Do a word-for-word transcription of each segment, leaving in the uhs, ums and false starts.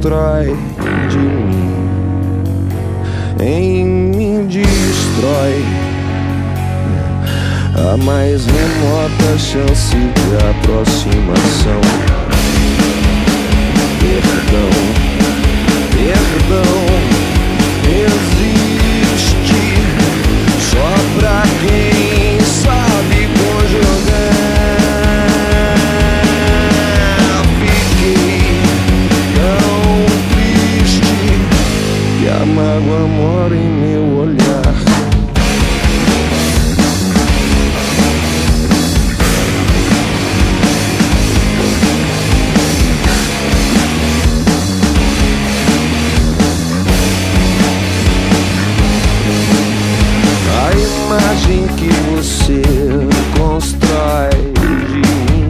constrói de mim, em mim destrói a mais remota chance de aproximação. Perdão, perdão existe só pra quem sabe conjugar. Fiquei tão triste que a mágoa mora em meu olhar. A imagem que você constrói de mim,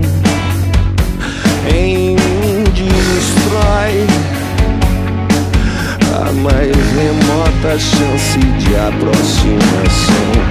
em mim destrói a mais remota chance de aproximação.